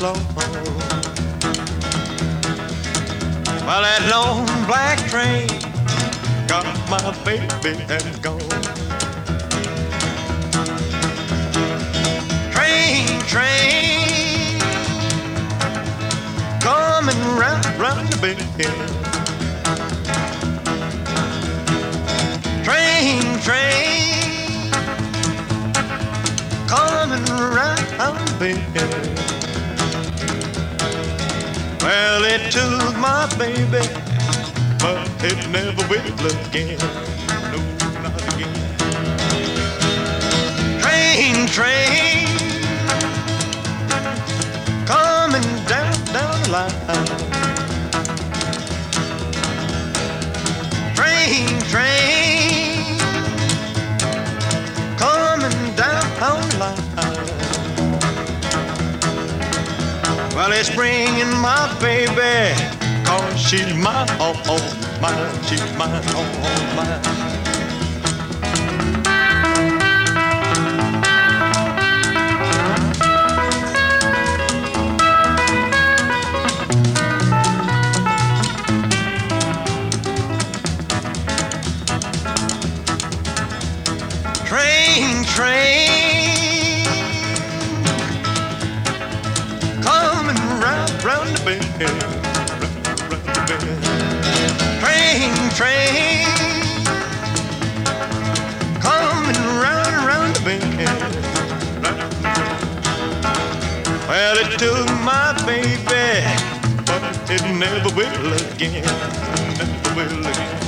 on. Well, that long black train got my baby and gone. Train, coming round the bend. Train, coming round the bend. Well, it took my baby, but it never will again. No, not again. Train, coming down the line. Train, coming down the line. Well, it's bringing my baby, 'cause she's mine, all mine, she's mine, all mine. Train, coming round the bend, round the bend. Train, coming round the bend. Well, it took my baby, but it never will again, never will again.